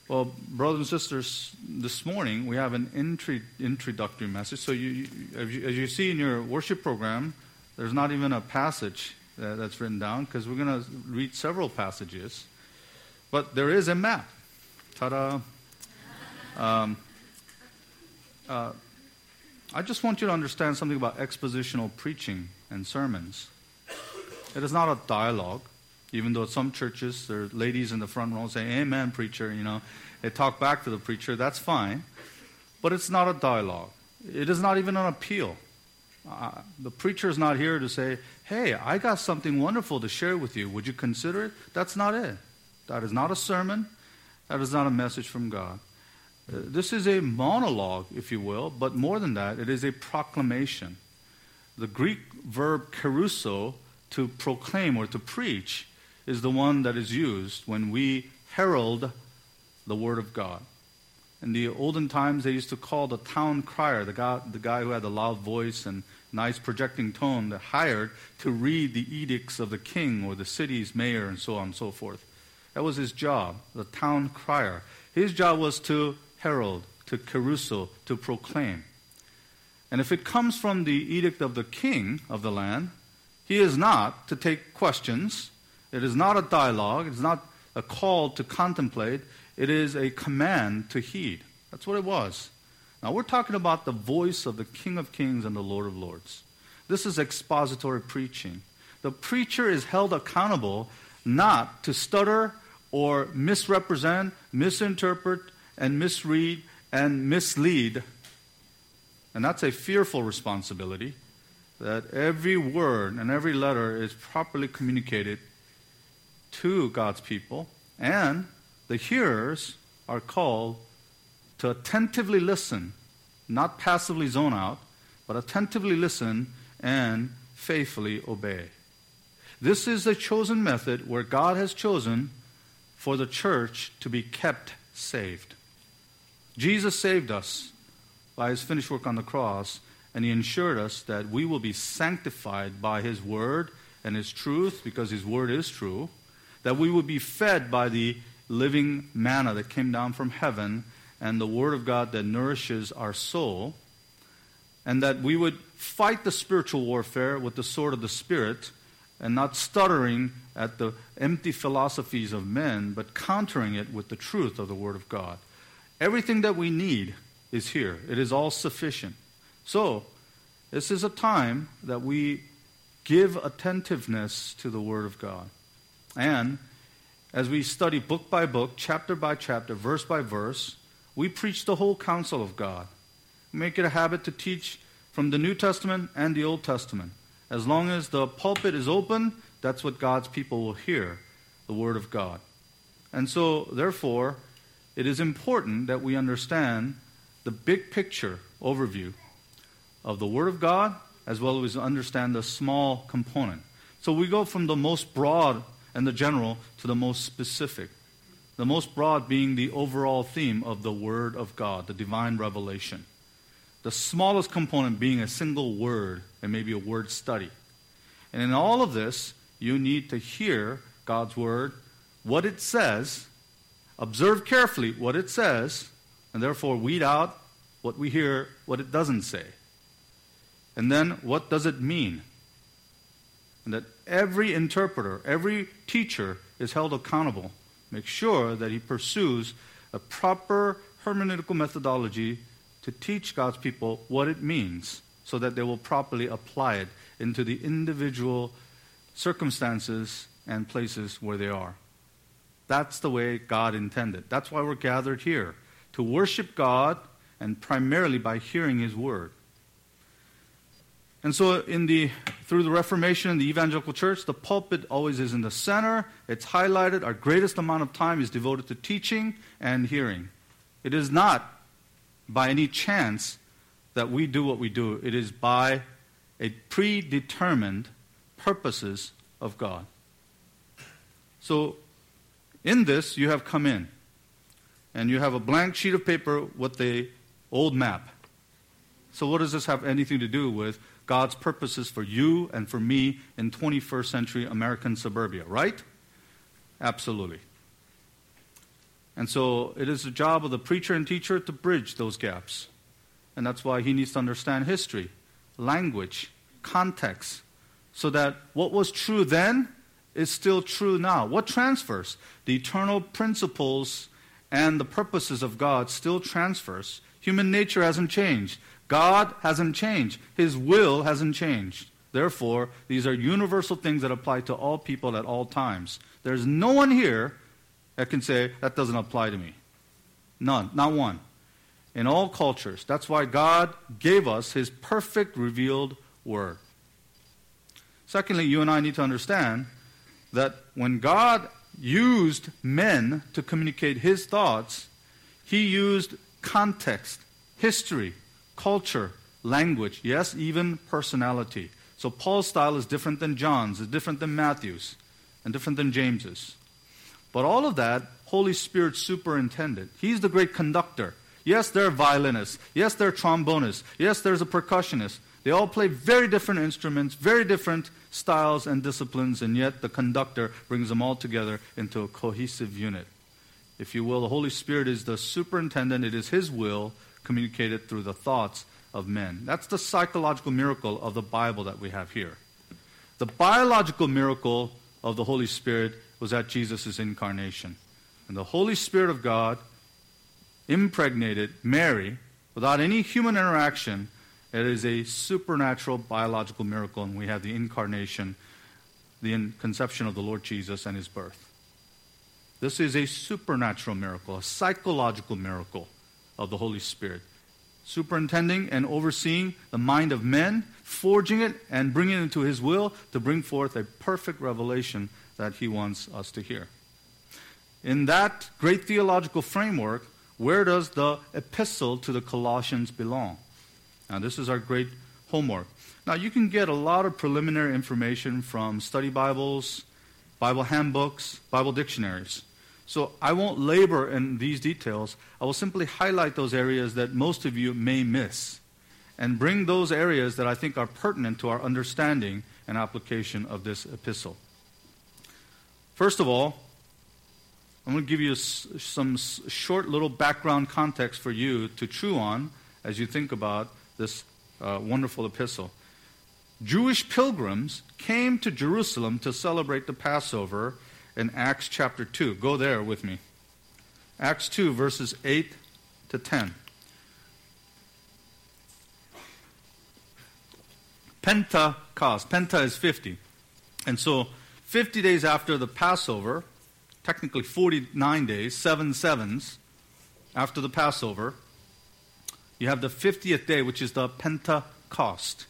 Well, brothers and sisters, this morning we have an introductory message. So as you see in your worship program, there's not even a passage that's written down because we're going to read several passages. But there is a map. Ta-da! I just want you to understand something about expositional preaching and sermons. It is not a dialogue, even though some churches, there are ladies in the front row saying, "Amen, preacher," they talk back to the preacher, that's fine. But it's not a dialogue. It is not even an appeal. The preacher is not here to say, "Hey, I got something wonderful to share with you. Would you consider it?" That's not it. That is not a sermon. That is not a message from God. This is a monologue, if you will, but more than that, it is a proclamation. The Greek verb kerusso, to proclaim or to preach, is the one that is used when we herald the Word of God. In the olden times, they used to call the town crier, the guy who had the loud voice and nice projecting tone, hired to read the edicts of the king or the city's mayor and so on and so forth. That was his job, the town crier. His job was to herald, to kerusso, to proclaim. And if it comes from the edict of the king of the land, he is not to take questions. It is not a dialogue. It is not a call to contemplate. It is a command to heed. That's what it was. Now we're talking about the voice of the King of Kings and the Lord of Lords. This is expository preaching. The preacher is held accountable not to stutter or misrepresent, misinterpret, and misread and mislead. And that's a fearful responsibility, that every word and every letter is properly communicated to God's people, and the hearers are called to attentively listen, not passively zone out, but attentively listen and faithfully obey. This is a chosen method where God has chosen for the church to be kept saved. Jesus saved us by his finished work on the cross, and he ensured us that we will be sanctified by his word and his truth, because his word is true, that we will be fed by the living manna that came down from heaven and the word of God that nourishes our soul, and that we would fight the spiritual warfare with the sword of the Spirit and not stuttering at the empty philosophies of men, but countering it with the truth of the word of God. Everything that we need is here. It is all sufficient. So, this is a time that we give attentiveness to the Word of God. And as we study book by book, chapter by chapter, verse by verse, we preach the whole counsel of God. We make it a habit to teach from the New Testament and the Old Testament. As long as the pulpit is open, that's what God's people will hear, the Word of God. And so, therefore, it is important that we understand the big picture overview of the Word of God, as well as understand the small component. So we go from the most broad and the general to the most specific. The most broad being the overall theme of the Word of God, the divine revelation. The smallest component being a single word, and maybe a word study. And in all of this, you need to hear God's Word, what it says, observe carefully what it says, and therefore weed out what we hear, what it doesn't say. And then, what does it mean? And that every interpreter, every teacher is held accountable. Make sure that he pursues a proper hermeneutical methodology to teach God's people what it means, so that they will properly apply it into the individual circumstances and places where they are. That's the way God intended. That's why we're gathered here, to worship God, and primarily by hearing his word. And so through the Reformation and the evangelical church, the pulpit always is in the center. It's highlighted. Our greatest amount of time is devoted to teaching and hearing. It is not by any chance that we do what we do. It is by a predetermined purposes of God. So in this, you have come in, and you have a blank sheet of paper with the old map. So what does this have anything to do with God's purposes for you and for me in 21st century American suburbia, right? Absolutely. And so it is the job of the preacher and teacher to bridge those gaps. And that's why he needs to understand history, language, context, so that what was true then is still true now. What transfers? The eternal principles and the purposes of God still transfers. Human nature hasn't changed. God hasn't changed. His will hasn't changed. Therefore, these are universal things that apply to all people at all times. There's no one here that can say, that doesn't apply to me. None, not one. In all cultures. That's why God gave us His perfect revealed word. Secondly, you and I need to understand that when God used men to communicate His thoughts, He used context, history, culture, language, yes, even personality. So Paul's style is different than John's, is different than Matthew's, and different than James's. But all of that, Holy Spirit superintended. He's the great conductor. Yes, there are violinists. Yes, there are trombonists. Yes, there's a percussionist. They all play very different instruments, very different styles and disciplines, and yet the conductor brings them all together into a cohesive unit. If you will, the Holy Spirit is the superintendent. It is His will communicated through the thoughts of men. That's the psychological miracle of the Bible that we have here. The biological miracle of the Holy Spirit was at Jesus' incarnation. And the Holy Spirit of God impregnated Mary without any human interaction. It is a supernatural biological miracle, and we have the incarnation, the conception of the Lord Jesus and His birth. This is a supernatural miracle, a psychological miracle of the Holy Spirit, superintending and overseeing the mind of men, forging it and bringing it into His will to bring forth a perfect revelation that He wants us to hear. In that great theological framework, where does the epistle to the Colossians belong? Now, this is our great homework. Now, you can get a lot of preliminary information from study Bibles, Bible handbooks, Bible dictionaries. So I won't labor in these details. I will simply highlight those areas that most of you may miss and bring those areas that I think are pertinent to our understanding and application of this epistle. First of all, I'm going to give you some short little background context for you to chew on as you think about this wonderful epistle. Jewish pilgrims came to Jerusalem to celebrate the Passover in Acts chapter 2. Go there with me. Acts 2, verses 8 to 10. Pentecost. Penta is 50. And so 50 days after the Passover, technically 49 days, 7 sevens after the Passover, you have the 50th day, which is the Pentecost.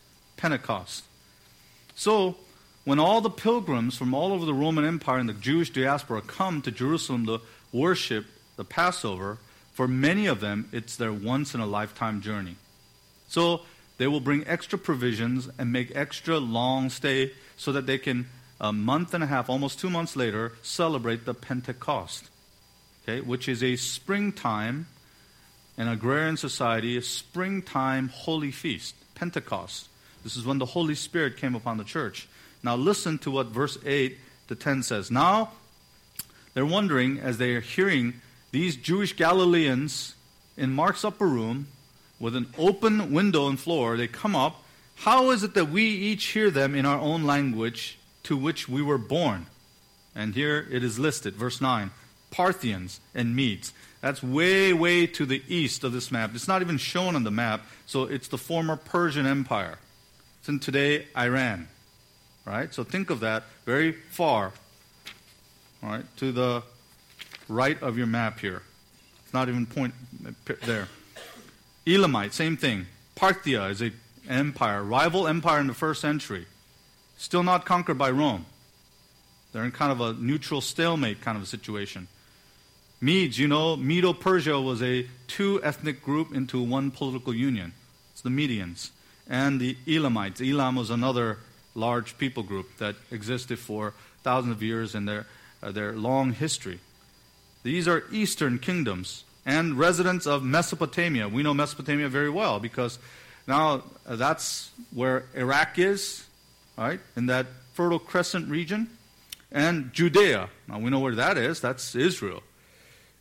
So, when all the pilgrims from all over the Roman Empire and the Jewish diaspora come to Jerusalem to worship the Passover, for many of them, it's their once-in-a-lifetime journey. So, they will bring extra provisions and make extra long stay so that they can, a month and a half, almost 2 months later, celebrate the Pentecost, okay, which is a springtime, an agrarian society, a springtime holy feast, Pentecost. This is when the Holy Spirit came upon the church. Now listen to what verse 8 to 10 says. Now, they're wondering, as they are hearing these Jewish Galileans in Mark's upper room with an open window and floor, they come up. How is it that we each hear them in our own language to which we were born? And here it is listed, verse 9, Parthians and Medes. That's way, way to the east of this map. It's not even shown on the map, so it's the former Persian Empire. It's in today Iran, right? So think of that very far, all right, to the right of your map here. It's not even point there. Elamite, same thing. Parthia is an empire, rival empire in the first century. Still not conquered by Rome. They're in kind of a neutral stalemate kind of a situation. Medes, you know, Medo-Persia was a two-ethnic group into one political union. It's the Medians. And the Elamites. Elam was another large people group that existed for thousands of years in their long history. These are eastern kingdoms and residents of Mesopotamia. We know Mesopotamia very well because now that's where Iraq is, right, in that Fertile Crescent region. And Judea. Now we know where that is. That's Israel.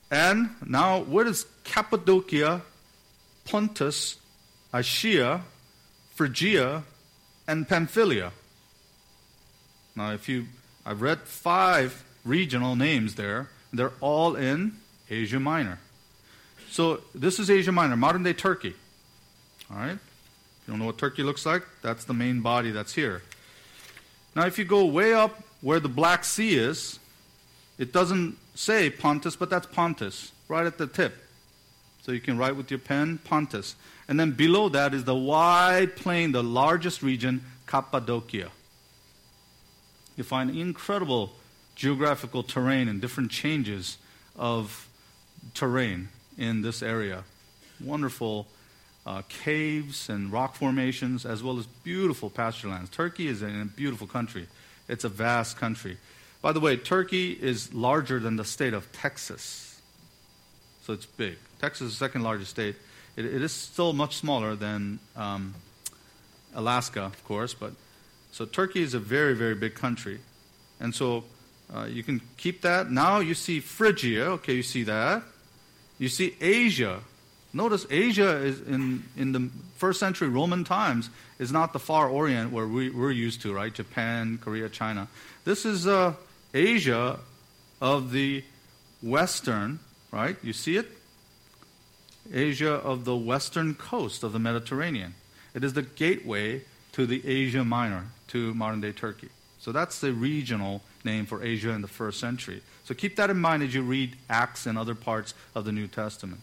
And now, what is Cappadocia, Pontus, Achaia, Phrygia, and Pamphylia? Now, I've read 5 regional names there. They're all in Asia Minor. So this is Asia Minor, modern-day Turkey. All right? If you don't know what Turkey looks like, that's the main body that's here. Now, if you go way up where the Black Sea is, it doesn't say Pontus, but that's Pontus, right at the tip. So you can write with your pen, Pontus. And then below that is the wide plain, the largest region, Cappadocia. You find incredible geographical terrain and different changes of terrain in this area. Wonderful caves and rock formations, as well as beautiful pasture lands. Turkey is a beautiful country. It's a vast country. By the way, Turkey is larger than the state of Texas. So it's big. Texas is the second largest state. It is still much smaller than Alaska, of course. But so Turkey is a very, very big country. And so you can keep that. Now you see Phrygia. Okay, you see that. You see Asia. Notice Asia is in the first century Roman times is not the far Orient where we're used to, right? Japan, Korea, China. This is Asia of the western, right? You see it? Asia of the western coast of the Mediterranean. It is the gateway to the Asia Minor, to modern-day Turkey. So that's the regional name for Asia in the first century. So keep that in mind as you read Acts and other parts of the New Testament.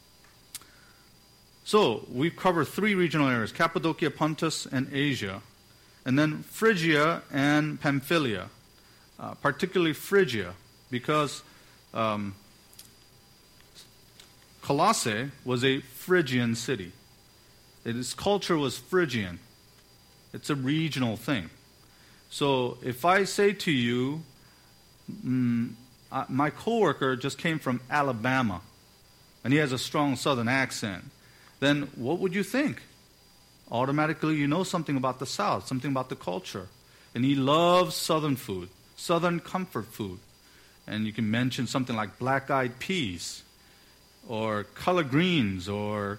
So we've covered 3 regional areas, Cappadocia, Pontus, and Asia. And then Phrygia and Pamphylia, particularly Phrygia, because Colossae was a Phrygian city. Its culture was Phrygian. It's a regional thing. So if I say to you, my coworker just came from Alabama, and he has a strong southern accent, then what would you think? Automatically you know something about the South, something about the culture. And he loves southern food, southern comfort food. And you can mention something like black-eyed peas, or collard greens, or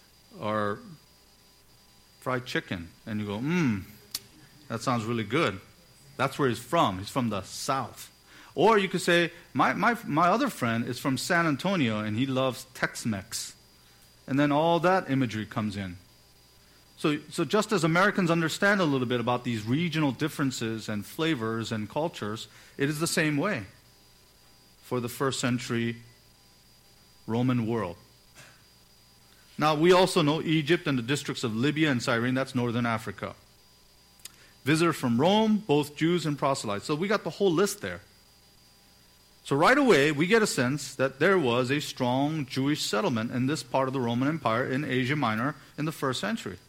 fried chicken. And you go, that sounds really good. That's where he's from. He's from the South. Or you could say, my other friend is from San Antonio, and he loves Tex-Mex. And then all that imagery comes in. So just as Americans understand a little bit about these regional differences and flavors and cultures, it is the same way for the first century Roman world. Now, we also know Egypt and the districts of Libya and Cyrene, that's northern Africa. Visitors from Rome, both Jews and proselytes. So we got the whole list there. So right away, we get a sense that there was a strong Jewish settlement in this part of the Roman Empire in Asia Minor in the first century.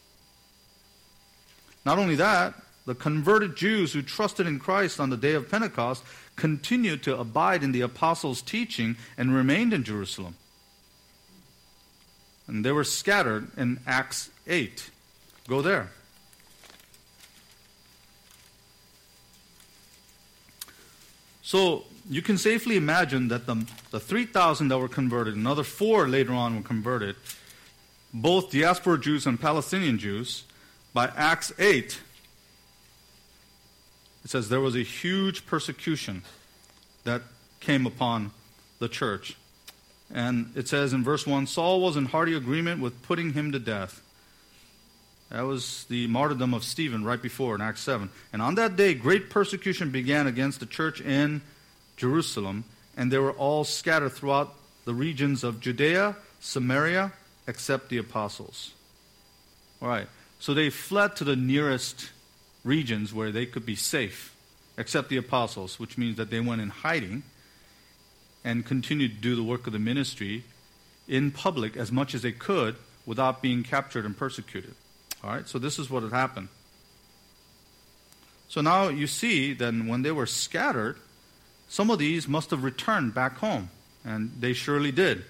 Not only that, the converted Jews who trusted in Christ on the day of Pentecost continued to abide in the apostles' teaching and remained in Jerusalem. And they were scattered in Acts 8. Go there. So you can safely imagine that the 3,000 that were converted, another 4 later on were converted, both diaspora Jews and Palestinian Jews. By Acts 8, it says there was a huge persecution that came upon the church. And it says in verse 1, Saul was in hearty agreement with putting him to death. That was the martyrdom of Stephen right before in Acts 7. And on that day, great persecution began against the church in Jerusalem, and they were all scattered throughout the regions of Judea, Samaria, except the apostles. All right. So they fled to the nearest regions where they could be safe, except the apostles, which means that they went in hiding and continued to do the work of the ministry in public as much as they could without being captured and persecuted. All right, so this is what had happened. So now you see that when they were scattered, some of these must have returned back home, and they surely did.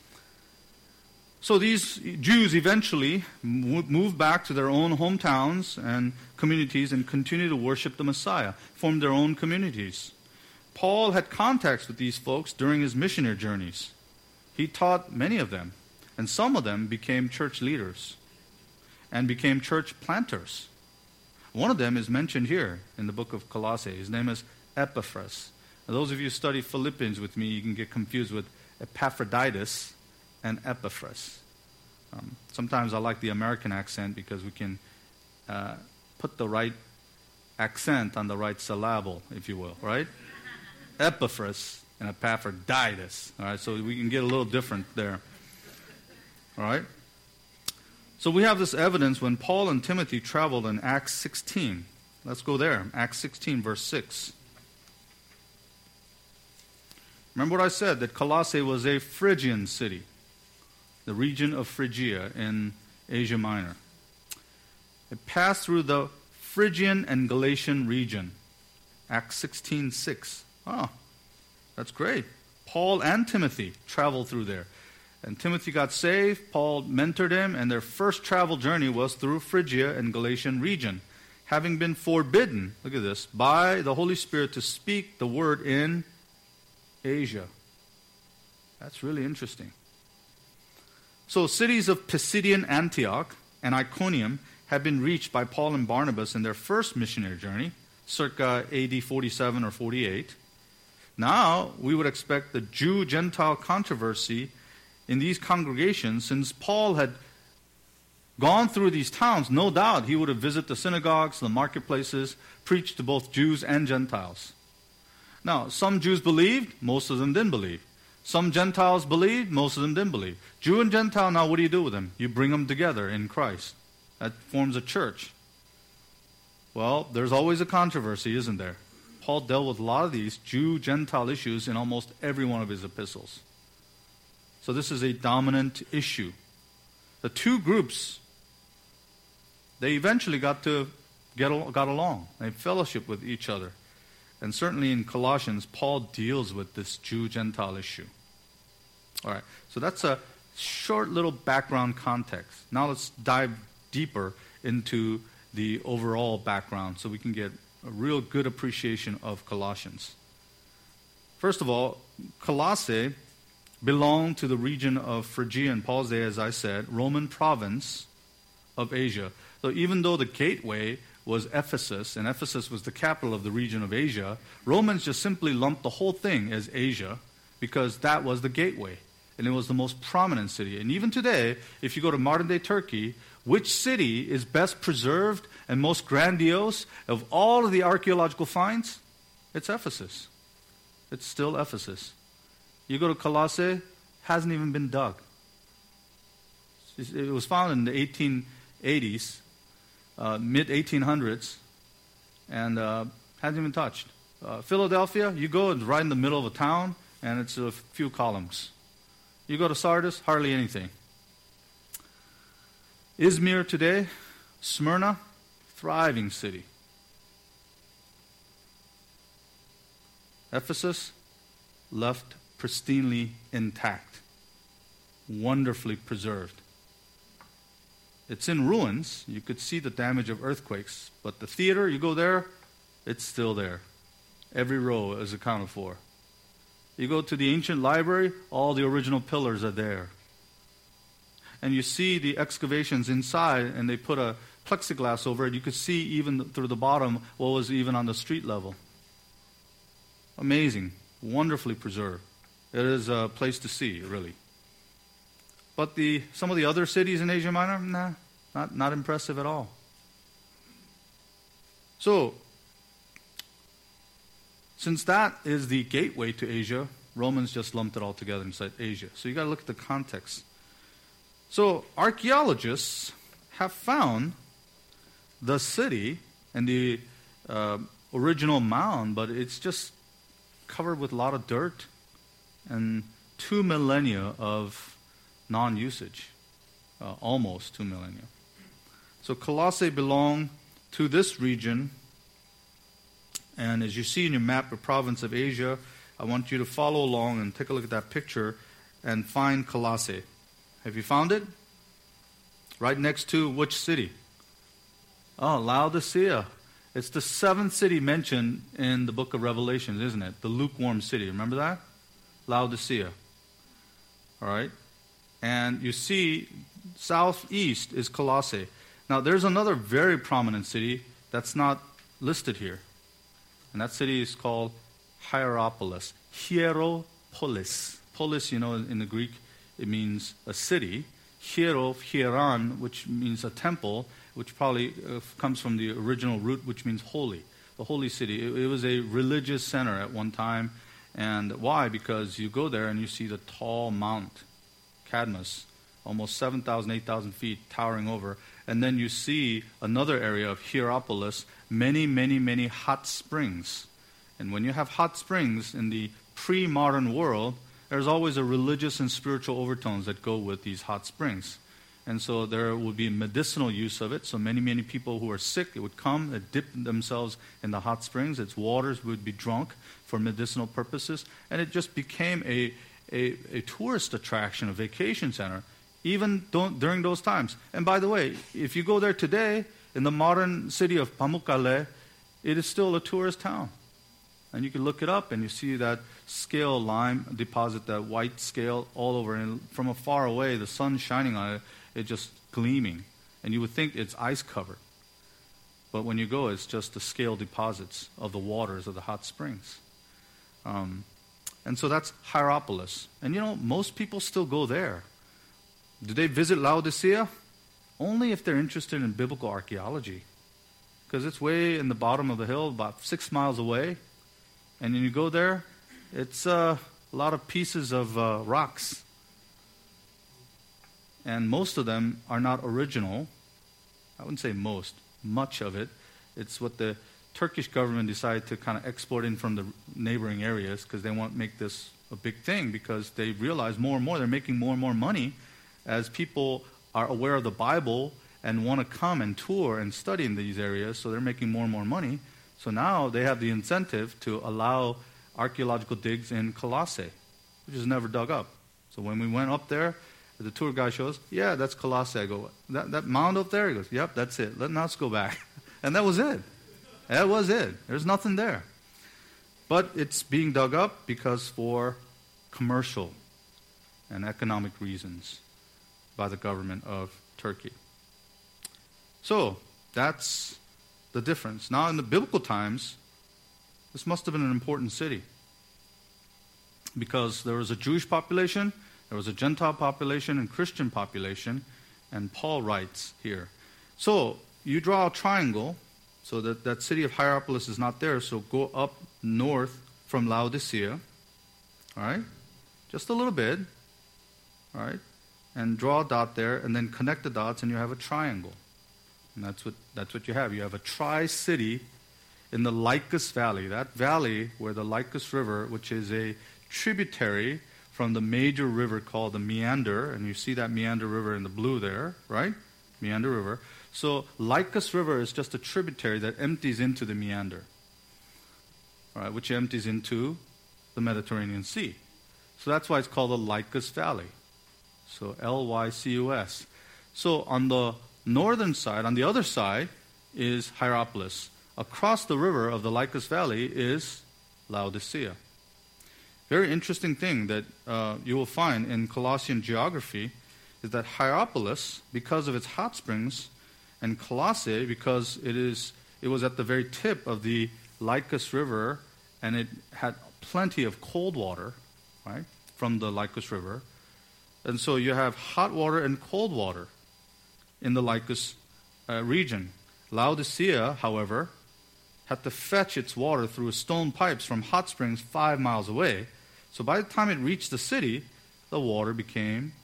So these Jews eventually moved back to their own hometowns and communities and continued to worship the Messiah, formed their own communities. Paul had contacts with these folks during his missionary journeys. He taught many of them, and some of them became church leaders and became church planters. One of them is mentioned here in the book of Colossae. His name is Epaphras. Now, those of you who study Philippians with me, you can get confused with Epaphroditus and Epaphras. Sometimes I like the American accent because we can put the right accent on the right syllable, if you will, right? Epaphras and Epaphroditus. All right, so we can get a little different there. All right? So we have this evidence when Paul and Timothy traveled in Acts 16. Let's go there. Acts 16, verse 6. Remember what I said, that Colossae was a Phrygian city, the region of Phrygia in Asia Minor. It passed through the Phrygian and Galatian region. Acts 16:6. Oh, that's great. Paul and Timothy traveled through there. And Timothy got saved, Paul mentored him, and their first travel journey was through Phrygia and Galatian region, having been forbidden, look at this, by the Holy Spirit to speak the word in Asia. That's really interesting. So cities of Pisidian Antioch and Iconium have been reached by Paul and Barnabas in their first missionary journey, circa AD 47 or 48. Now, we would expect the Jew-Gentile controversy in these congregations, since Paul had gone through these towns, no doubt he would have visited the synagogues, the marketplaces, preached to both Jews and Gentiles. Now, some Jews believed, most of them didn't believe. Some Gentiles believed, most of them didn't believe. Jew and Gentile, now what do you do with them? You bring them together in Christ. That forms a church. Well, there's always a controversy, isn't there? Paul dealt with a lot of these Jew-Gentile issues in almost every one of his epistles. So this is a dominant issue. The two groups, they eventually got along. They fellowship with each other. And certainly in Colossians, Paul deals with this Jew-Gentile issue. All right, so that's a short little background context. Now let's dive deeper into the overall background so we can get a real good appreciation of Colossians. First of all, Colossae belonged to the region of Phrygia and Paul's day, as I said, Roman province of Asia. So even though the gateway was Ephesus, and Ephesus was the capital of the region of Asia, Romans just simply lumped the whole thing as Asia because that was the gateway, and it was the most prominent city. And even today, if you go to modern-day Turkey, which city is best preserved and most grandiose of all of the archaeological finds? It's Ephesus. It's still Ephesus. You go to Colossae, hasn't even been dug. It was found in the 1880s, mid-1800s, and hasn't even touched. Philadelphia, you go, it's right in the middle of a town, and it's a few columns. You go to Sardis, hardly anything. Izmir today, Smyrna, thriving city. Ephesus, left pristinely intact, wonderfully preserved. It's in ruins. You could see the damage of earthquakes, but the theater, you go there, it's still there. Every row is accounted for. You go to the ancient library, all the original pillars are there. And you see the excavations inside, and they put a plexiglass over it. You could see even through the bottom what was even on the street level. Amazing. Wonderfully preserved. It is a place to see, really. But some of the other cities in Asia Minor, not impressive at all. So, since that is the gateway to Asia, Romans just lumped it all together and said Asia. So you got to look at the context. So archaeologists have found the city and the original mound, but it's just covered with a lot of dirt and 2 millennia of non-usage, almost 2 millennia. So Colossae belonged to this region, and as you see in your map, the province of Asia, I want you to follow along and take a look at that picture and find Colossae. Have you found it? Right next to which city? Oh, Laodicea. It's the seventh city mentioned in the book of Revelation, isn't it? The lukewarm city. Remember that? Laodicea. All right? And you see, southeast is Colossae. Now, there's another very prominent city that's not listed here. And that city is called Hierapolis. Hieropolis. Polis, in the Greek, it means a city. Hieron, which means a temple, which probably comes from the original root, which means holy. The holy city. It was a religious center at one time. And why? Because you go there and you see the tall Mount Cadmus, almost 7,000, 8,000 feet, towering over. And then you see another area of Hierapolis, many, many, many hot springs. And when you have hot springs in the pre-modern world, there's always a religious and spiritual overtones that go with these hot springs. And so there would be medicinal use of it. So many, many people who are sick, it would come, they'd dip themselves in the hot springs. Its waters would be drunk for medicinal purposes. And it just became a tourist attraction, a vacation center, even during those times. And by the way, if you go there today, in the modern city of Pamukkale, it is still a tourist town. And you can look it up and you see that scale lime deposit, that white scale all over. And from afar away, the sun shining on it, it's just gleaming. And you would think it's ice covered. But when you go, it's just the scale deposits of the waters of the hot springs. And so that's Hierapolis. And most people still go there. Do they visit Laodicea? Only if they're interested in biblical archaeology. Because it's way in the bottom of the hill, about 6 miles away. And when you go there, it's a lot of pieces of rocks. And most of them are not original. I wouldn't say most. Much of it. It's what the Turkish government decided to kind of export in from the neighboring areas because they want to make this a big thing because they realize more and more they're making more and more money as people are aware of the Bible and want to come and tour and study in these areas, so they're making more and more money. So now they have the incentive to allow archaeological digs in Colossae, which is never dug up. So when we went up there, the tour guy shows, yeah, that's Colossae. I go, that mound up there? He goes, yep, that's it. Let's go back. And that was it. That was it. There's nothing there. But it's being dug up because for commercial and economic reasons by the government of Turkey. So that's the difference. Now, in the biblical times, this must have been an important city because there was a Jewish population, there was a Gentile population, and Christian population, and Paul writes here. So you draw a triangle, so that city of Hierapolis is not there, so go up north from Laodicea, all right? Just a little bit, all right? And draw a dot there, and then connect the dots, and you have a triangle. And that's what you have. You have a tri-city in the Lycus Valley. That valley where the Lycus River, which is a tributary from the major river called the Meander, and you see that Meander River in the blue there, right? Meander River. So Lycus River is just a tributary that empties into the Meander, all right, which empties into the Mediterranean Sea. So that's why it's called the Lycus Valley. So Lycus. So on the northern side, on the other side, is Hierapolis. Across the river of the Lycus Valley is Laodicea. Very interesting thing that you will find in Colossian geography is that Hierapolis, because of its hot springs, and Colossae, because it was at the very tip of the Lycus River, and it had plenty of cold water, right, from the Lycus River. And so you have hot water and cold water in the Lycus region. Laodicea, however, had to fetch its water through stone pipes from hot springs 5 miles away. So by the time it reached the city, the water became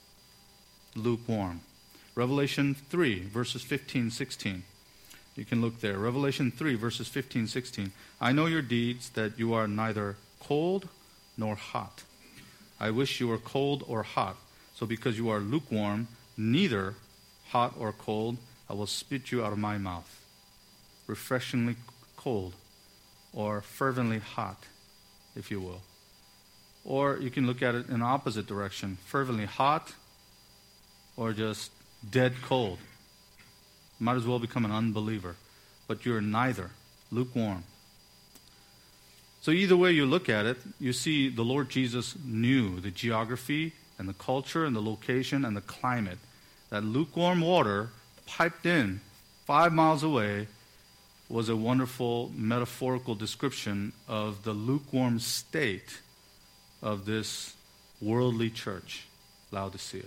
lukewarm. Revelation 3, verses 15, 16. You can look there. Revelation 3, verses 15, 16. I know your deeds, that you are neither cold nor hot. I wish you were cold or hot. So because you are lukewarm, neither hot or cold, I will spit you out of my mouth. Refreshingly cold, or fervently hot, if you will. Or you can look at it in the opposite direction. Fervently hot, or just dead cold. Might as well become an unbeliever. but you're neither, lukewarm. So either way you look at it, you see the Lord Jesus knew the geography and the culture and the location and the climate. That lukewarm water piped in 5 miles away was a wonderful metaphorical description of the lukewarm state of this worldly church, Laodicea.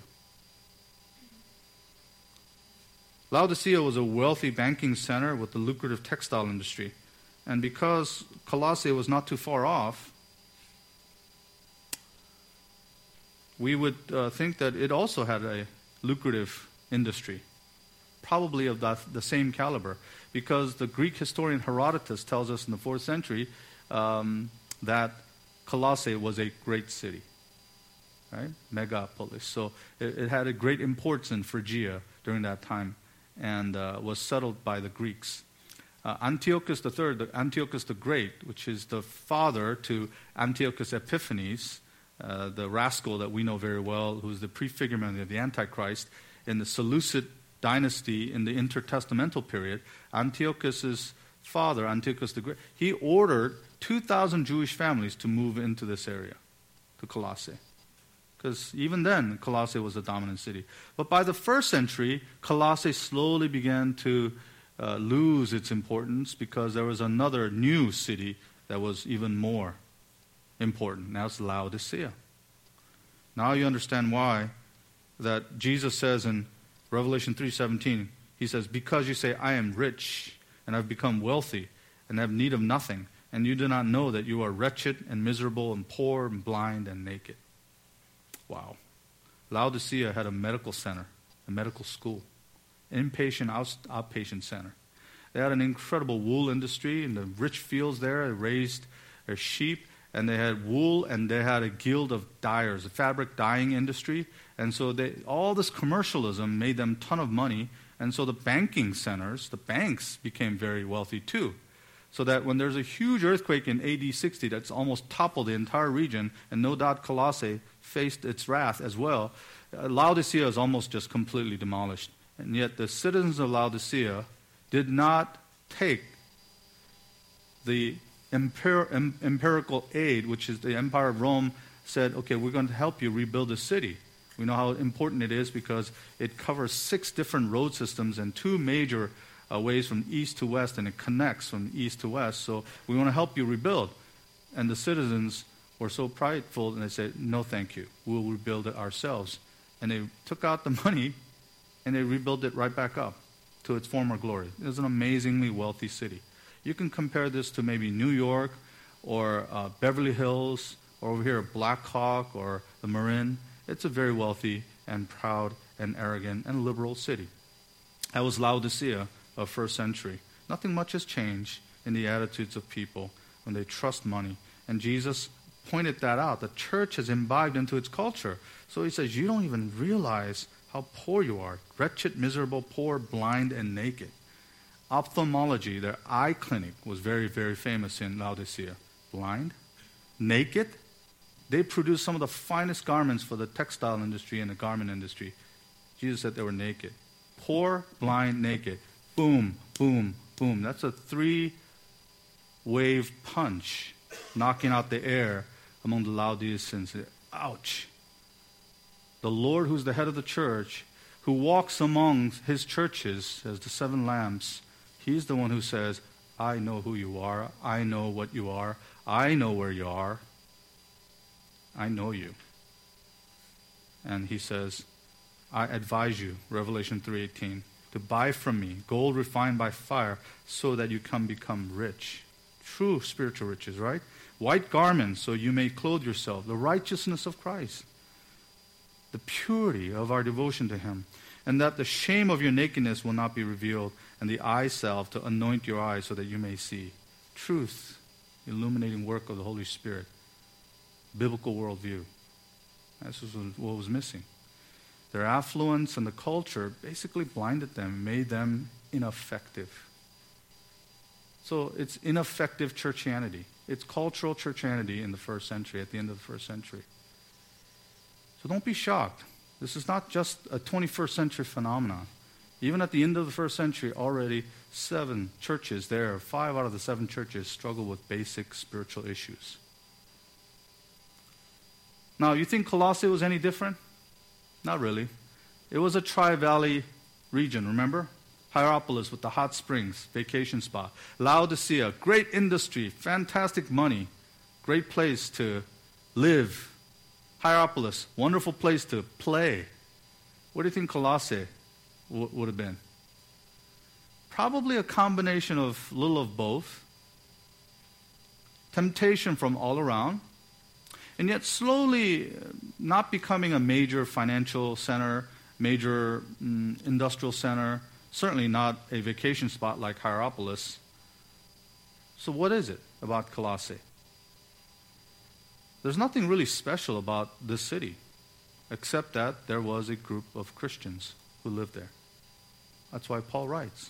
Laodicea was a wealthy banking center with a lucrative textile industry. And because Colossae was not too far off, we would think that it also had a lucrative industry, probably of the same caliber, because the Greek historian Herodotus tells us in the 4th century that Colossae was a great city, right? Megapolis. So it had a great importance in Phrygia during that time and was settled by the Greeks. Antiochus III, Antiochus the Great, which is the father to Antiochus Epiphanes, the rascal that we know very well, who's the prefigurement of the Antichrist, in the Seleucid dynasty in the intertestamental period, Antiochus's father, Antiochus the Great, he ordered 2,000 Jewish families to move into this area, to Colossae. Because even then, Colossae was a dominant city. But by the 1st century, Colossae slowly began to lose its importance because there was another new city that was even more important. Now it's Laodicea. Now you understand why that Jesus says in Revelation 3:17, he says, because you say, I am rich and I've become wealthy and have need of nothing, and you do not know that you are wretched and miserable and poor and blind and naked. Wow. Laodicea had a medical center, a medical school, inpatient, outpatient center. They had an incredible wool industry in the rich fields there. They raised their sheep, and they had wool, and they had a guild of dyers, a fabric dyeing industry. And so all this commercialism made them a ton of money. And so the banking centers, the banks, became very wealthy too. So that when there's a huge earthquake in AD 60 that's almost toppled the entire region, and no doubt Colossae faced its wrath as well, Laodicea is almost just completely demolished. And yet the citizens of Laodicea did not take the empirical aid, which is the Empire of Rome said, okay, we're going to help you rebuild the city. We know how important it is because it covers 6 different road systems and 2 major ways from east to west, and it connects from east to west. So we want to help you rebuild. And the citizens were so prideful, and they said, no, thank you. We'll rebuild it ourselves. And they took out the money, and they rebuilt it right back up to its former glory. It was an amazingly wealthy city. You can compare this to maybe New York or Beverly Hills, or over here Black Hawk or the Marin. It's a very wealthy and proud and arrogant and liberal city. That was Laodicea of 1st century. Nothing much has changed in the attitudes of people when they trust money. And Jesus pointed that out. The church has imbibed into its culture. So he says, you don't even realize how poor you are. Wretched, miserable, poor, blind, and naked. Ophthalmology, their eye clinic, was very, very famous in Laodicea. Blind, naked. They produced some of the finest garments for the textile industry and the garment industry. Jesus said they were naked. Poor, blind, naked. Boom, boom, boom. That's a 3-wave punch knocking out the air among the Laodiceans. Ouch. The Lord, who's the head of the church, who walks among his churches as the 7 lamps, he's the one who says, I know who you are. I know what you are. I know where you are. I know you. And he says, I advise you, Revelation 3:18, to buy from me gold refined by fire so that you can become rich. True spiritual riches, right? White garments so you may clothe yourself. The righteousness of Christ. The purity of our devotion to him. And that the shame of your nakedness will not be revealed. And the eye salve to anoint your eyes so that you may see. Truth. Illuminating work of the Holy Spirit. Biblical worldview. This was what was missing. Their affluence and the culture basically blinded them, made them ineffective. So it's ineffective churchianity. It's cultural churchianity in the 1st century, at the end of the 1st century. So don't be shocked. This is not just a 21st century phenomenon. Even at the end of the first century, already 7 churches there, 5 out of the 7 churches struggle with basic spiritual issues. Now, you think Colossae was any different? Not really. It was a Tri-Valley region, remember? Hierapolis with the hot springs, vacation spot. Laodicea, great industry, fantastic money, great place to live. Hierapolis, wonderful place to play. What do you think Colossae would have been? Probably a combination of little of both. Temptation from all around, and yet slowly not becoming a major financial center, major industrial center, certainly not a vacation spot like Hierapolis. So what is it about Colossae? There's nothing really special about this city, except that there was a group of Christians who lived there. That's why Paul writes.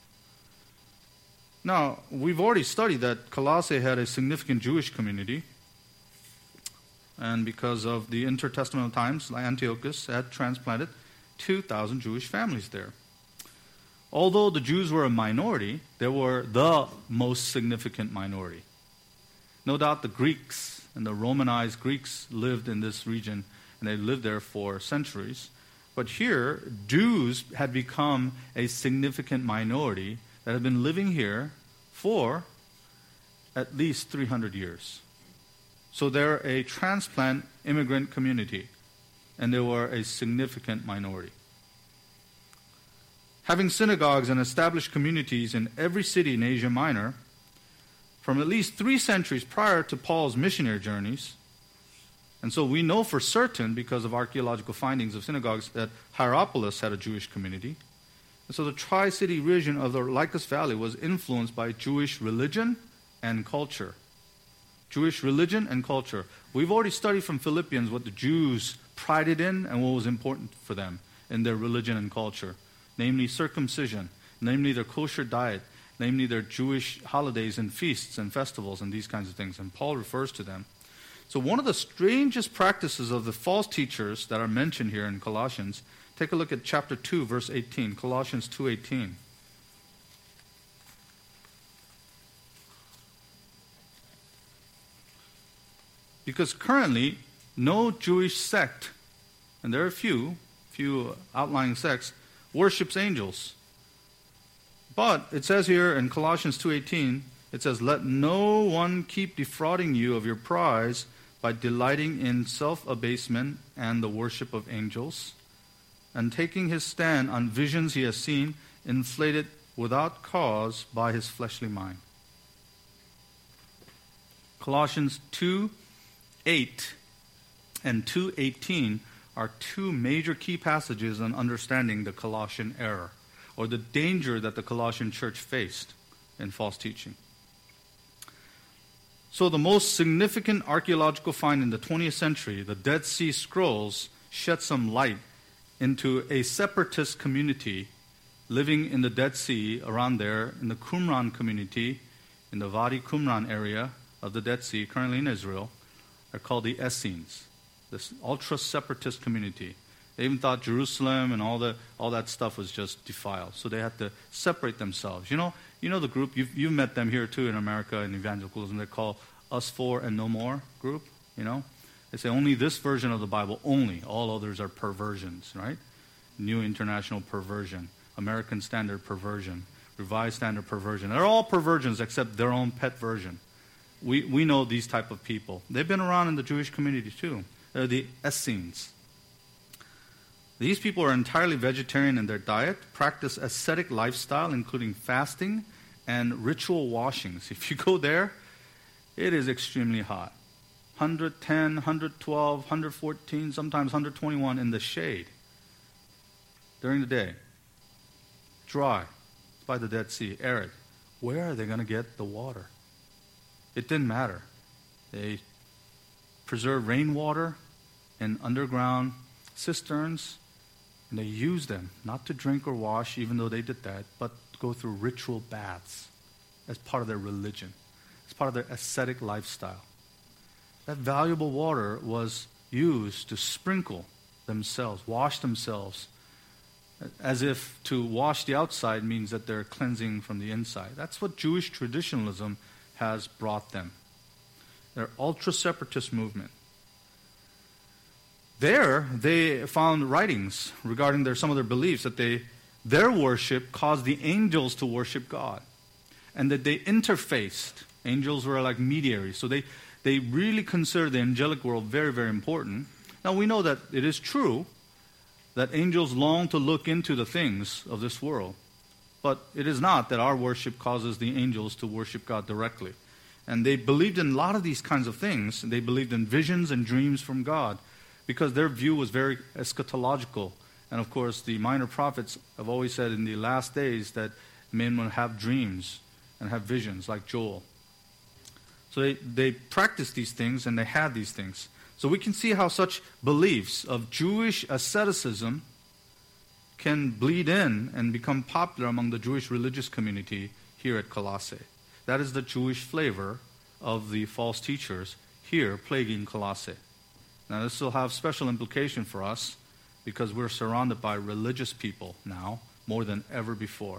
Now, we've already studied that Colossae had a significant Jewish community, and because of the intertestamental times, Antiochus had transplanted 2,000 Jewish families there. Although the Jews were a minority, they were the most significant minority. No doubt the Greeks and the Romanized Greeks lived in this region, and they lived there for centuries. But here, Jews had become a significant minority that had been living here for at least 300 years. So they're a transplant immigrant community, and they were a significant minority. Having synagogues and established communities in every city in Asia Minor, from at least 3 centuries prior to Paul's missionary journeys, and so we know for certain, because of archaeological findings of synagogues, that Hierapolis had a Jewish community. And so the Tri-City region of the Lycus Valley was influenced by Jewish religion and culture. Jewish religion and culture. We've already studied from Philippians what the Jews prided in and what was important for them in their religion and culture. Namely circumcision, namely their kosher diet, namely their Jewish holidays and feasts and festivals and these kinds of things. And Paul refers to them. So one of the strangest practices of the false teachers that are mentioned here in Colossians, take a look at chapter 2, verse 18, Colossians 2:18. Because currently, no Jewish sect, and there are a few outlying sects, worships angels. But it says here in Colossians 2:18, it says, "Let no one keep defrauding you of your prize by delighting in self-abasement and the worship of angels, and taking his stand on visions he has seen, inflated without cause by his fleshly mind." Colossians 2:8 and 2:18 are 2 major key passages on understanding the Colossian error, or the danger that the Colossian church faced in false teaching. So the most significant archaeological find in the 20th century, the Dead Sea Scrolls, shed some light into a separatist community living in the Dead Sea around there, in the Qumran community, in the Wadi Qumran area of the Dead Sea, currently in Israel. They're called the Essenes, this ultra-separatist community. They even thought Jerusalem and all that stuff was just defiled. So they had to separate themselves. You know the group, you've met them here too in America in evangelicalism. They're called Us For and No More group, They say only this version of the Bible, only. All others are perversions, right? New International Perversion, American Standard Perversion, Revised Standard Perversion. They're all perversions except their own pet version. We know these type of people. They've been around in the Jewish community too. They're the Essenes. These people are entirely vegetarian in their diet, practice ascetic lifestyle, including fasting and ritual washings. If you go there, it is extremely hot. 110, 112, 114, sometimes 121 in the shade during the day. Dry, by the Dead Sea, arid. Where are they going to get the water? It didn't matter. They preserved rainwater in underground cisterns, and they used them not to drink or wash, even though they did that, but to go through ritual baths as part of their religion, as part of their ascetic lifestyle. That valuable water was used to sprinkle themselves, wash themselves as if to wash the outside means that they're cleansing from the inside. That's what Jewish traditionalism has brought them. Their ultra-separatist movement. There, they found writings regarding some of their beliefs that their worship caused the angels to worship God, and that they interfaced. Angels were like mediaries, so they really considered the angelic world very, very important. Now we know that it is true that angels long to look into the things of this world, but it is not that our worship causes the angels to worship God directly. And they believed in a lot of these kinds of things. They believed in visions and dreams from God, because their view was very eschatological. And of course, the minor prophets have always said in the last days that men will have dreams and have visions, like Joel. So they practiced these things and they had these things. So we can see how such beliefs of Jewish asceticism can bleed in and become popular among the Jewish religious community here at Colossae. That is the Jewish flavor of the false teachers here plaguing Colossae. Now this will have special implication for us because we're surrounded by religious people now more than ever before.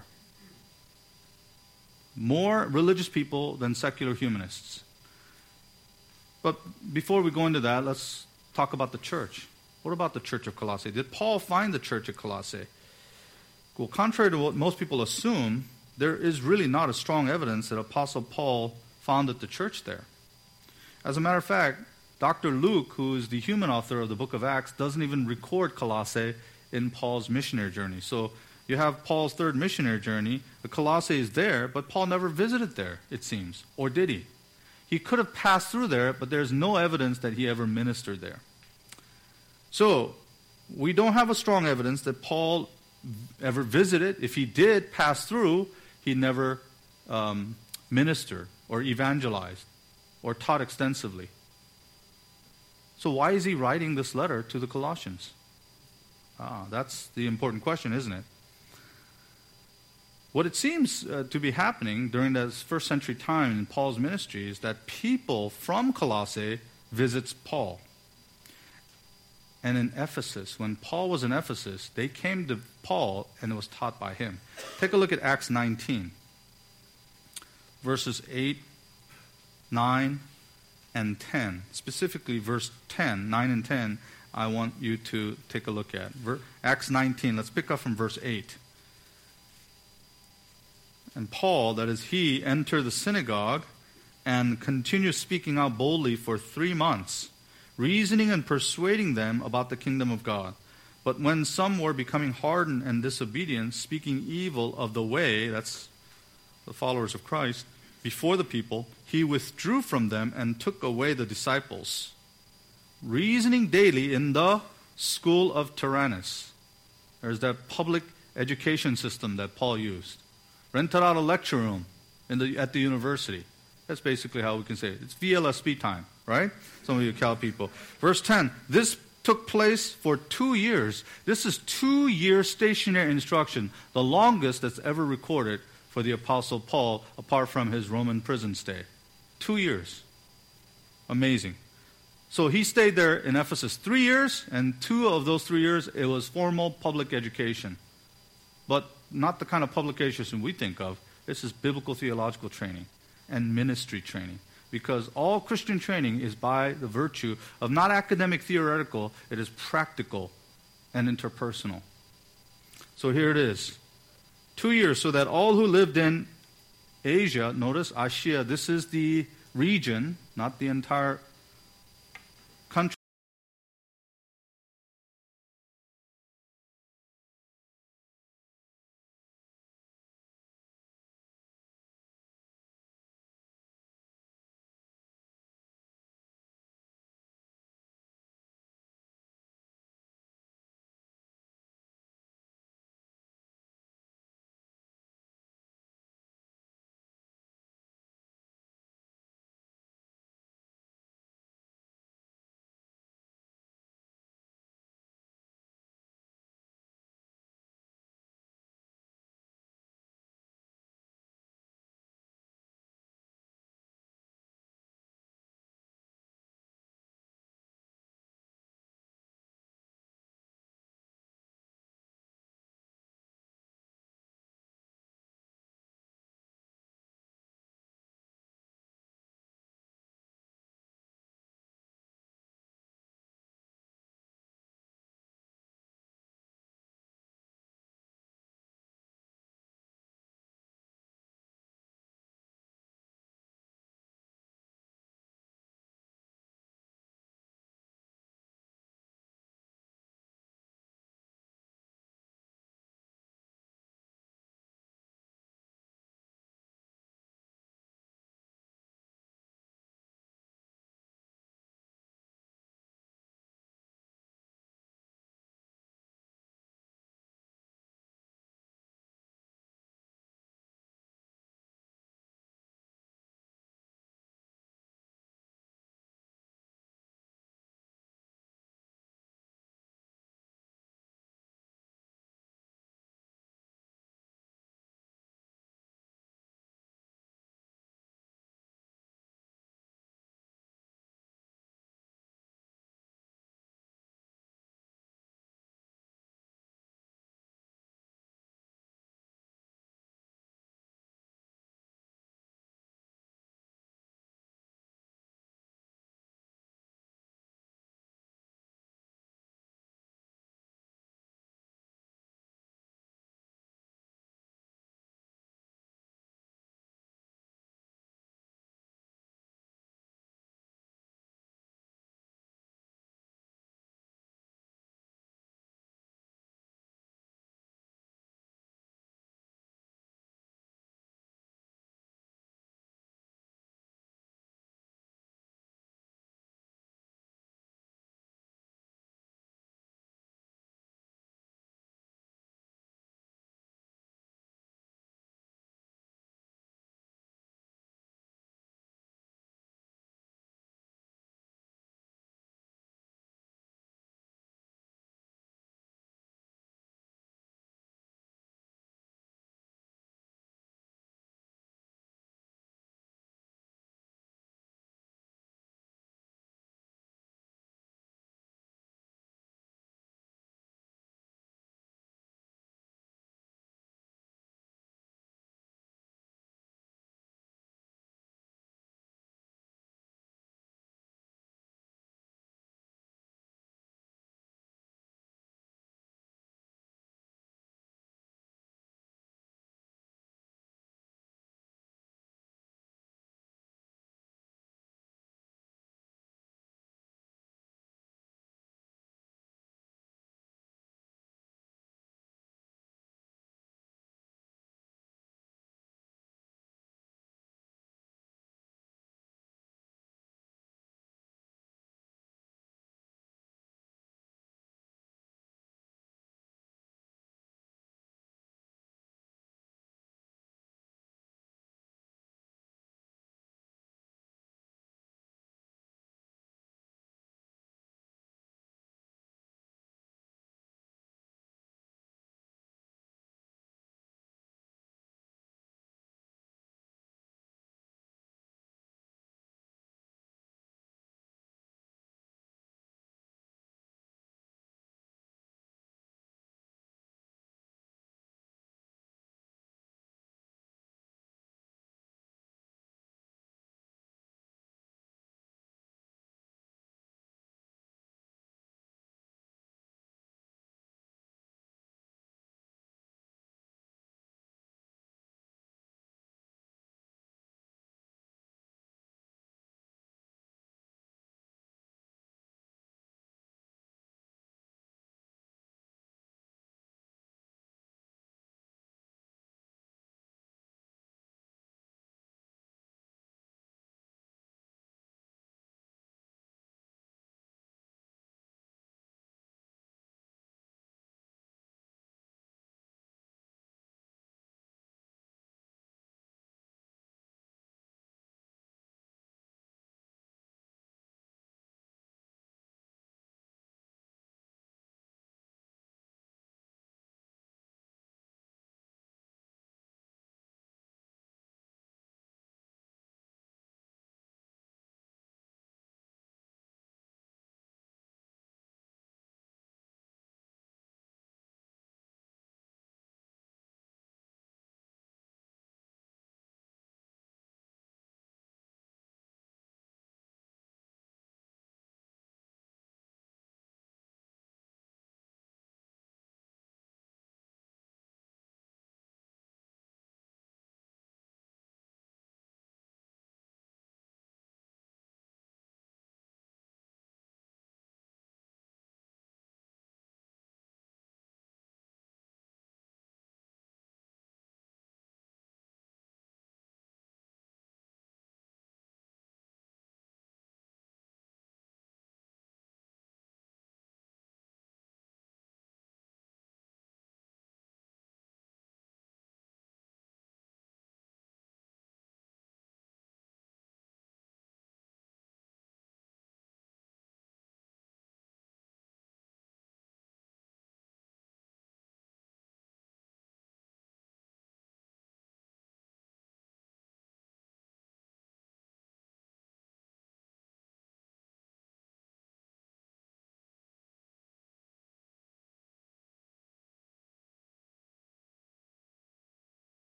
More religious people than secular humanists. But before we go into that, let's talk about the church. What about the church of Colossae? Did Paul find the church at Colossae? Well, contrary to what most people assume, there is really not a strong evidence that Apostle Paul founded the church there. As a matter of fact, Dr. Luke, who is the human author of the book of Acts, doesn't even record Colossae in Paul's missionary journey. So you have Paul's third missionary journey. The Colossae is there, but Paul never visited there, it seems. Or did he? He could have passed through there, but there's no evidence that he ever ministered there. So we don't have a strong evidence that Paul ever visited. If he did pass through, he never ministered or evangelized or taught extensively. So why is he writing this letter to the Colossians? That's the important question, isn't it? What it seems to be happening during this first century time in Paul's ministry is that people from Colossae visits Paul. And in Ephesus, when Paul was in Ephesus, they came to Paul and it was taught by him. Take a look at Acts 19, verses 8, 9, and 10. Specifically, verse 10, 9 and 10, I want you to take a look at. Acts 19, let's pick up from verse 8. And Paul, that is he, entered the synagogue and continued speaking out boldly for 3 months, reasoning and persuading them about the kingdom of God. But when some were becoming hardened and disobedient, speaking evil of the way, that's the followers of Christ, before the people, he withdrew from them and took away the disciples, reasoning daily in the school of Tyrannus. There's that public education system that Paul used. Rented out a lecture room at the university. That's basically how we can say it. It's VLSP time, right? Some of you Cal people. Verse 10, this took place for 2 years. This is 2-year stationary instruction, the longest that's ever recorded for the Apostle Paul, apart from his Roman prison stay. 2 years. Amazing. So he stayed there in Ephesus 3 years, and 2 of those 3 years, it was formal public education. But not the kind of public education we think of. This is biblical theological training and ministry training. Because all Christian training is by the virtue of not academic theoretical, it is practical and interpersonal. So here it is. 2 years, so that all who lived in Asia, notice Asia, this is the region, not the entire